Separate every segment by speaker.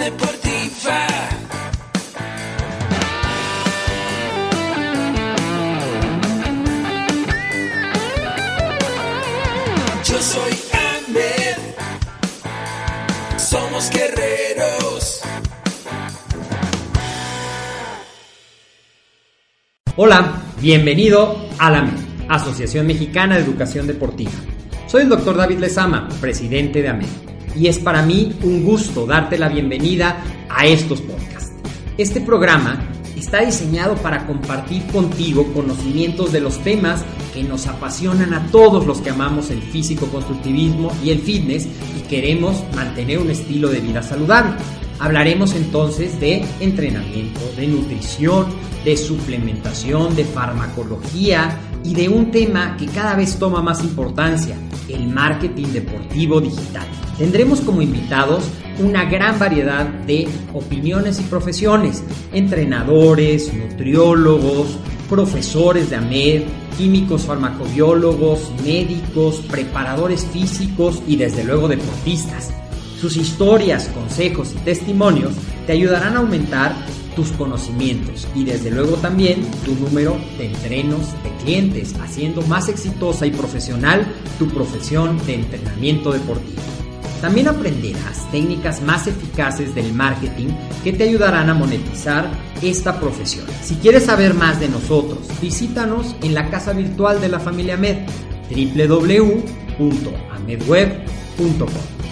Speaker 1: deportiva. Yo soy Ahmed, somos guerreros.
Speaker 2: Hola, bienvenido a la AMED, Asociación Mexicana de Educación Deportiva. Soy el Dr. David Lezama, presidente de AMED, y es para mí un gusto darte la bienvenida a estos podcasts. Este programa está diseñado para compartir contigo conocimientos de los temas que nos apasionan a todos los que amamos el físico-constructivismo y el fitness y queremos mantener un estilo de vida saludable. Hablaremos entonces de entrenamiento, de nutrición, de suplementación, de farmacología y de un tema que cada vez toma más importancia, el marketing deportivo digital. Tendremos como invitados una gran variedad de opiniones y profesiones, entrenadores, nutriólogos, profesores de AMED, químicos farmacobiólogos, médicos, preparadores físicos y desde luego deportistas. Sus historias, consejos y testimonios te ayudarán a aumentar tus conocimientos y desde luego también tu número de entrenos de clientes, haciendo más exitosa y profesional tu profesión de entrenamiento deportivo. También aprenderás técnicas más eficaces del marketing que te ayudarán a monetizar esta profesión. Si quieres saber más de nosotros, visítanos en la casa virtual de la familia AMED, www.amedweb.com.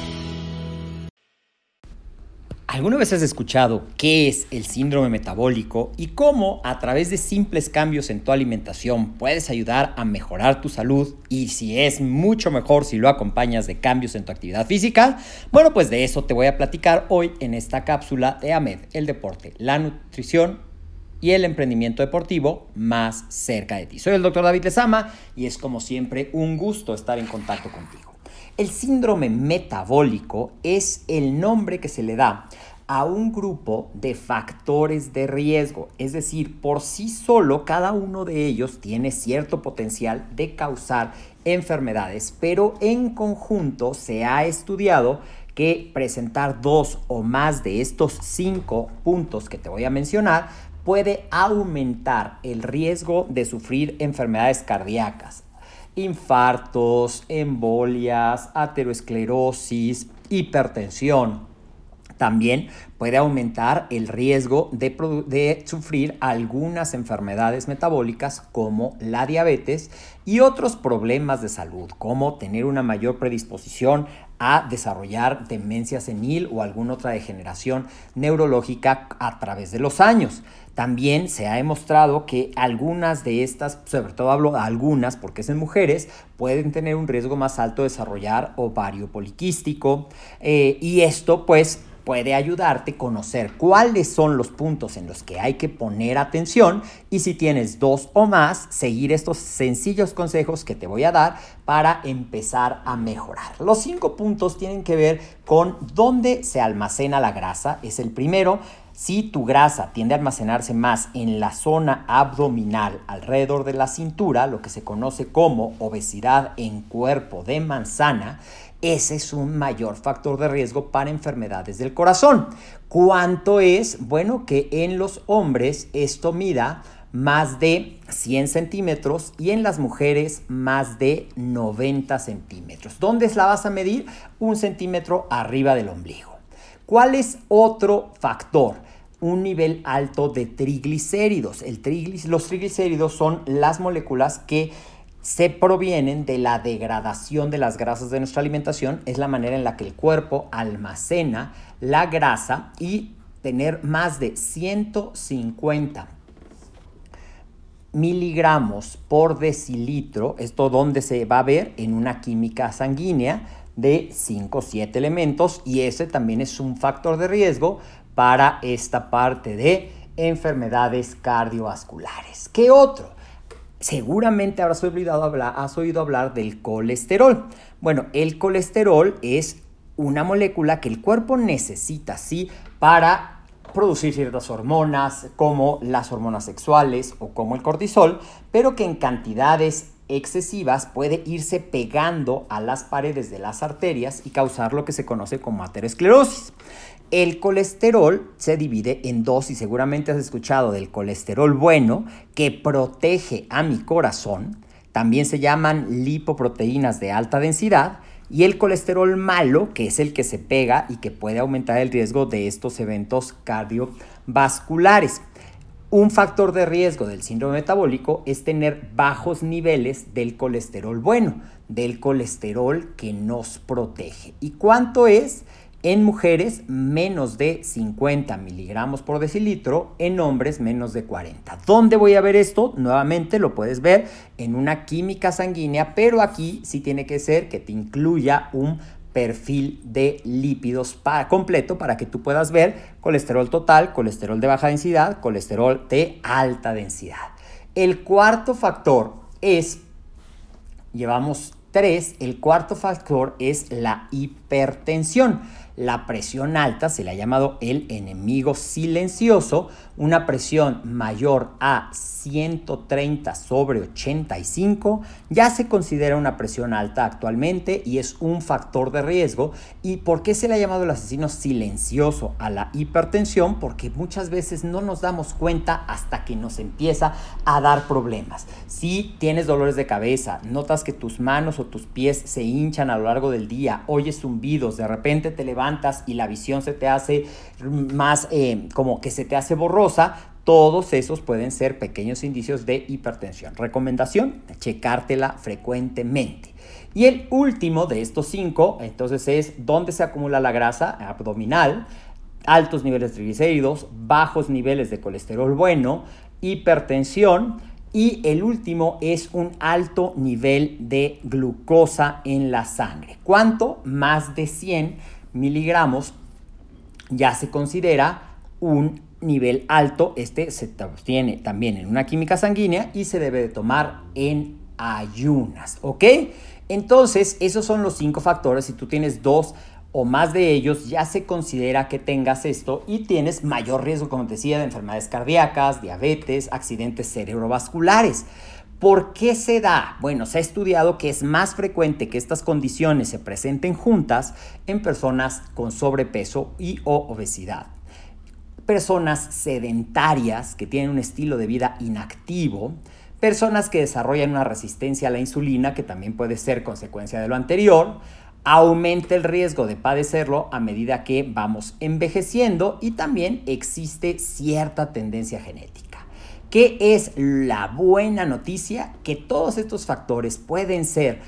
Speaker 2: ¿Alguna vez has escuchado qué es el síndrome metabólico y cómo a través de simples cambios en tu alimentación puedes ayudar a mejorar tu salud y si es mucho mejor si lo acompañas de cambios en tu actividad física? Bueno, pues de eso te voy a platicar hoy en esta cápsula de AMED, el deporte, la nutrición y el emprendimiento deportivo más cerca de ti. Soy el Dr. David Lezama y es como siempre un gusto estar en contacto contigo. El síndrome metabólico es el nombre que se le da a un grupo de factores de riesgo, es decir, por sí solo cada uno de ellos tiene cierto potencial de causar enfermedades, pero en conjunto se ha estudiado que presentar 2 o más de estos 5 puntos que te voy a mencionar puede aumentar el riesgo de sufrir enfermedades cardíacas, infartos, embolias, aterosclerosis, hipertensión. También puede aumentar el riesgo de sufrir algunas enfermedades metabólicas como la diabetes y otros problemas de salud, como tener una mayor predisposición a desarrollar demencia senil o alguna otra degeneración neurológica a través de los años. También se ha demostrado que algunas de estas, sobre todo hablo de algunas porque es en mujeres, pueden tener un riesgo más alto de desarrollar ovario poliquístico y esto pues puede ayudarte a conocer cuáles son los puntos en los que hay que poner atención y si tienes 2 o más, seguir estos sencillos consejos que te voy a dar para empezar a mejorar. Los 5 puntos tienen que ver con dónde se almacena la grasa, es el primero. Si tu grasa tiende a almacenarse más en la zona abdominal, alrededor de la cintura, lo que se conoce como obesidad en cuerpo de manzana, ese es un mayor factor de riesgo para enfermedades del corazón. ¿Cuánto es? Bueno, que en los hombres esto mida más de 100 centímetros y en las mujeres más de 90 centímetros. ¿Dónde la vas a medir? 1 centímetro arriba del ombligo. ¿Cuál es otro factor? Un nivel alto de triglicéridos. Los triglicéridos son las moléculas que se provienen de la degradación de las grasas de nuestra alimentación. Es la manera en la que el cuerpo almacena la grasa y tener más de 150 miligramos por decilitro, esto donde se va a ver en una química sanguínea de 5 o 7 elementos y ese también es un factor de riesgo para esta parte de enfermedades cardiovasculares. ¿Qué otro? Seguramente has oído hablar del colesterol. Bueno, el colesterol es una molécula que el cuerpo necesita, ¿sí?, para producir ciertas hormonas como las hormonas sexuales o como el cortisol, pero que en cantidades excesivas puede irse pegando a las paredes de las arterias y causar lo que se conoce como aterosclerosis. El colesterol se divide en dos y seguramente has escuchado del colesterol bueno que protege a mi corazón. También se llaman lipoproteínas de alta densidad y el colesterol malo, que es el que se pega y que puede aumentar el riesgo de estos eventos cardiovasculares. Un factor de riesgo del síndrome metabólico es tener bajos niveles del colesterol bueno, del colesterol que nos protege. ¿Y cuánto es? En mujeres, menos de 50 miligramos por decilitro, en hombres, menos de 40. ¿Dónde voy a ver esto? Nuevamente lo puedes ver en una química sanguínea, pero aquí sí tiene que ser que te incluya un perfil de lípidos completo para que tú puedas ver colesterol total, colesterol de baja densidad, colesterol de alta densidad. El cuarto factor llevamos 3, el cuarto factor es la hipertensión. La presión alta se le ha llamado el enemigo silencioso. Una presión mayor a 130/85 ya se considera una presión alta actualmente y es un factor de riesgo. ¿Y por qué se le ha llamado el asesino silencioso a la hipertensión? Porque muchas veces no nos damos cuenta hasta que nos empieza a dar problemas. Si tienes dolores de cabeza, notas que tus manos o tus pies se hinchan a lo largo del día, oyes zumbidos, de repente te levantas y la visión se te hace más como que se te hace borrosa, todos esos pueden ser pequeños indicios de hipertensión. Recomendación, checártela frecuentemente. Y el último de estos 5, entonces, es dónde se acumula la grasa abdominal, altos niveles de triglicéridos, bajos niveles de colesterol bueno, hipertensión. Y el último es un alto nivel de glucosa en la sangre. ¿Cuánto? Más de 100 miligramos ya se considera un nivel alto. Este se obtiene también en una química sanguínea y se debe de tomar en ayunas, ¿ok? Entonces, esos son los 5 factores. Si tú tienes 2 o más de ellos, ya se considera que tengas esto y tienes mayor riesgo, como te decía, de enfermedades cardíacas, diabetes, accidentes cerebrovasculares. ¿Por qué se da? Bueno, se ha estudiado que es más frecuente que estas condiciones se presenten juntas en personas con sobrepeso o obesidad. Personas sedentarias que tienen un estilo de vida inactivo, personas que desarrollan una resistencia a la insulina, que también puede ser consecuencia de lo anterior, aumenta el riesgo de padecerlo a medida que vamos envejeciendo y también existe cierta tendencia genética. ¿Qué es la buena noticia? Que todos estos factores pueden ser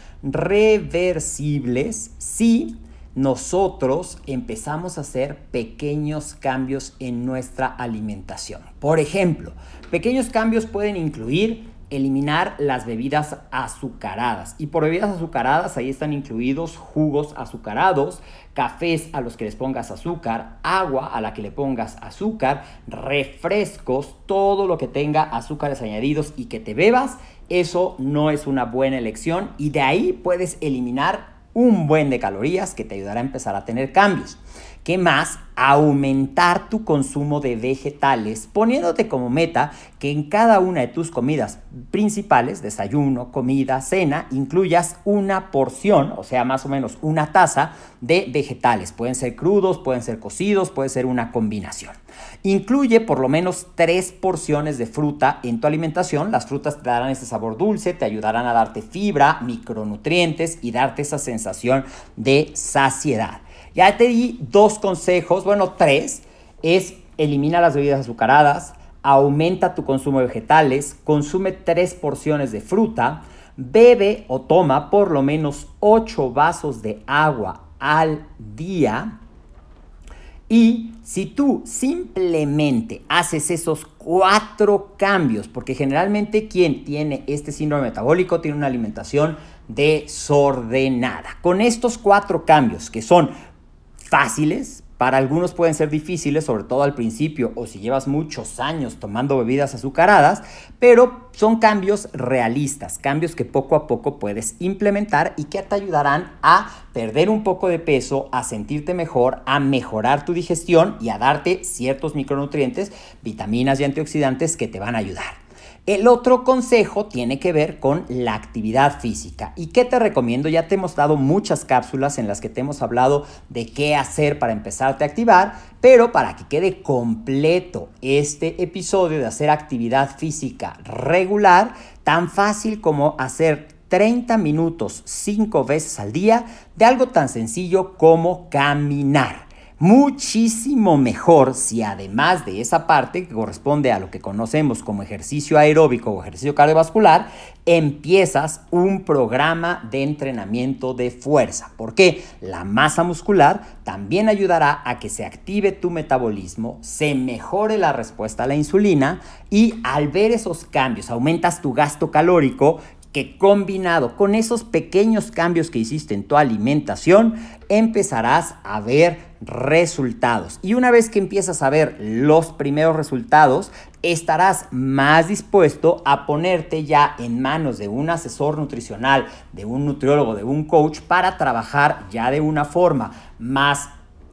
Speaker 2: reversibles si nosotros empezamos a hacer pequeños cambios en nuestra alimentación. Por ejemplo, pequeños cambios pueden incluir eliminar las bebidas azucaradas. Y por bebidas azucaradas ahí están incluidos jugos azucarados, cafés a los que les pongas azúcar, agua a la que le pongas azúcar, refrescos, todo lo que tenga azúcares añadidos y que te bebas, eso no es una buena elección y de ahí puedes eliminar un buen de calorías que te ayudará a empezar a tener cambios. ¿Qué más? Aumentar tu consumo de vegetales, poniéndote como meta que en cada una de tus comidas principales, desayuno, comida, cena, incluyas una porción, o sea, más o menos una taza de vegetales. Pueden ser crudos, pueden ser cocidos, puede ser una combinación. Incluye por lo menos 3 porciones de fruta en tu alimentación. Las frutas te darán ese sabor dulce, te ayudarán a darte fibra, micronutrientes y darte esa sensación de saciedad. Ya te di 2 consejos, 3, es elimina las bebidas azucaradas, aumenta tu consumo de vegetales, consume 3 porciones de fruta, bebe o toma por lo menos 8 vasos de agua al día. Y si tú simplemente haces esos 4 cambios, porque generalmente quien tiene este síndrome metabólico tiene una alimentación desordenada. Con estos 4 cambios que son fáciles, para algunos pueden ser difíciles, sobre todo al principio o si llevas muchos años tomando bebidas azucaradas, pero son cambios realistas, cambios que poco a poco puedes implementar y que te ayudarán a perder un poco de peso, a sentirte mejor, a mejorar tu digestión y a darte ciertos micronutrientes, vitaminas y antioxidantes que te van a ayudar. El otro consejo tiene que ver con la actividad física. ¿Y qué te recomiendo? Ya te hemos dado muchas cápsulas en las que te hemos hablado de qué hacer para empezarte a activar, pero para que quede completo este episodio de hacer actividad física regular, tan fácil como hacer 30 minutos 5 veces al día de algo tan sencillo como caminar. Muchísimo mejor si además de esa parte que corresponde a lo que conocemos como ejercicio aeróbico o ejercicio cardiovascular, empiezas un programa de entrenamiento de fuerza, porque la masa muscular también ayudará a que se active tu metabolismo, se mejore la respuesta a la insulina y al ver esos cambios aumentas tu gasto calórico, que combinado con esos pequeños cambios que hiciste en tu alimentación, empezarás a ver resultados. Y una vez que empiezas a ver los primeros resultados, estarás más dispuesto a ponerte ya en manos de un asesor nutricional, de un nutriólogo, de un coach, para trabajar ya de una forma más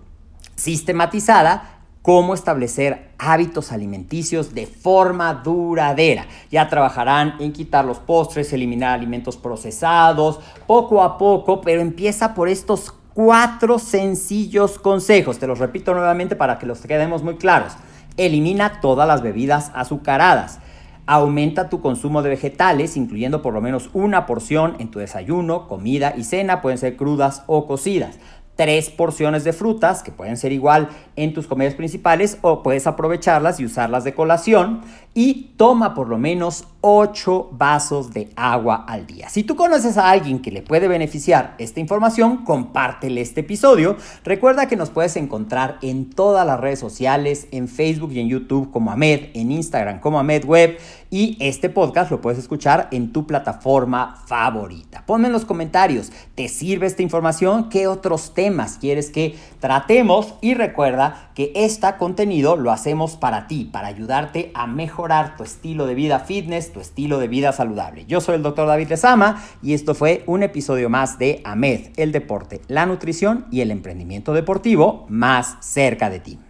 Speaker 2: sistematizada cómo establecer hábitos alimenticios de forma duradera. Ya trabajarán en quitar los postres, eliminar alimentos procesados, poco a poco, pero empieza por estos 4 sencillos consejos. Te los repito nuevamente para que los quedemos muy claros. Elimina todas las bebidas azucaradas. Aumenta tu consumo de vegetales, incluyendo por lo menos una porción en tu desayuno, comida y cena, pueden ser crudas o cocidas. 3 porciones de frutas, que pueden ser igual en tus comidas principales, o puedes aprovecharlas y usarlas de colación. Y toma por lo menos 8 vasos de agua al día. Si tú conoces a alguien que le puede beneficiar esta información, compártele este episodio. Recuerda que nos puedes encontrar en todas las redes sociales, en Facebook y en YouTube como Ahmed, en Instagram como Ahmed Web, y este podcast lo puedes escuchar en tu plataforma favorita. Ponme en los comentarios, ¿te sirve esta información? ¿Qué otros temas quieres que tratemos? Y recuerda que este contenido lo hacemos para ti, para ayudarte a mejorar tu estilo de vida fitness, tu estilo de vida saludable. Yo soy el Dr. David Lezama y esto fue un episodio más de Ahmed, el deporte, la nutrición y el emprendimiento deportivo más cerca de ti.